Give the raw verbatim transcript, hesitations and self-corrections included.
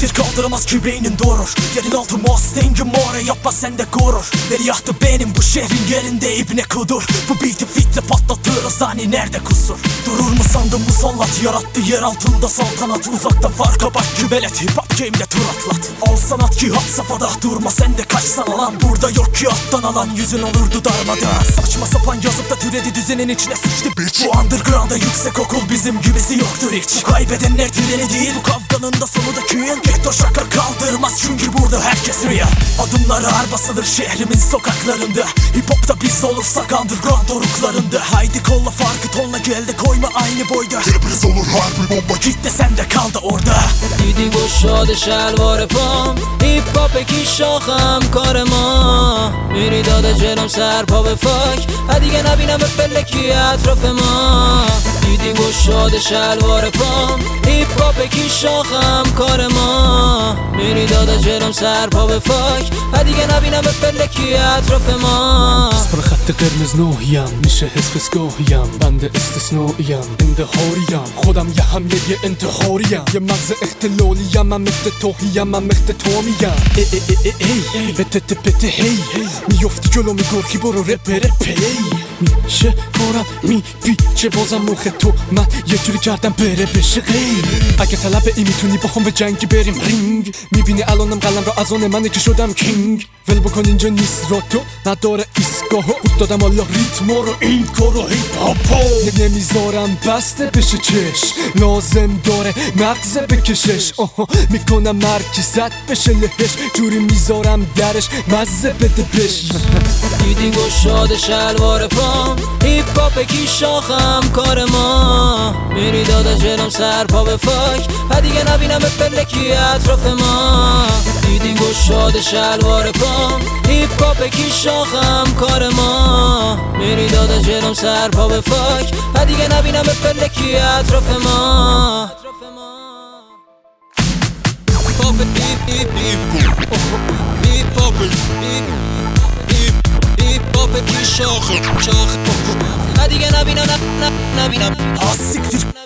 Siktir kaldıramaz ki beynin durur. Yerin altı Mustang'im more yapma sende gurur. Veliahtı benim bu şehrin yerinde ibne kudur. Bu beat'i fitle patlatırız hani nerede kusur. Durur mu sandın musallat yarattı yer altında saltanat. Uzakta farka bak küvelet hip hop game'de tur atlat. Al sanat ki had safhada durma sende kaçsan alan. Burada yok ki alttan alan yüzün olurdu darmadan. Saçma sapan yazıp da türedi düzenin içine sıçtı bitch. Bu underground'a yüksek okul bizim gibisi yoktur hiç. Kaybedenler treni değil bu kavganın da sonu da kill. Ghetto şaka kaldırmaz çünkü burada herkes real. Adımlar ağır basılır şehrimin sokaklarında. Hip hop'ta biz olursak underground doruklarında. Haydi kolla farkı tonla gel de koyma aynı boyda. Depriz olur harbi bomba git de sen de kal da orada. دیدی گشاد شلوار پام هیپ هاپ کی شاخم کار ما میری داده جلوم سر پا به فاک دیگه نبینم به پلکی اطراف ما دیدی گشاد شلوار پام هیپ هاپ کی شاخم کار ما میری داده جلوم سر پا به فاک دیگه نبینم به پلکی اطراف ما اسپر خط قرمز نوحیم میشه حس فسگاهیم بنده استثنائیم اندهاریم خودم یه هم یه یه انتحاریم یه مغز اختلالیم من مثل توهیم من مثل تومیم ای ای ای ای ای بته پته هی میفتی جلو میگرکی برو رپ رپ هی میشه کارم میپیچه بازم مخ تو من یه جوری کردم بره بشه غیر اگه طلب ای میتونی با هم به جنگی بریم رینگ میبینی الانم قلم را از آن منه که شدم کینگ ول بکن اینجا نیست را تو نداره ایستگاهو بود دادم حالا ریتما رو این کارو هیپ هاپو نمیذارم بسته بشه چش لازم داره مغزه بکشش آها میکنم مرکزت بشه لهش جوری میذارم درش مزه بده بش دیدی گشاد شلوار پام هیپ هاپ کی شاخم کار ما میری داده جلوم سر پا به فاک دیگه نبینم به پلکی اطراف ما دیدی گشاد شلوار پام هیپ هاپ کی شاخم کار ما میری داده جلوم سر پا به فاک دیگه نبینم به پلکی اطراف ما هیپ هاپ هیپ هاپ کی شاخم شاخم دیگه نبینم نبینم آ سیکتیر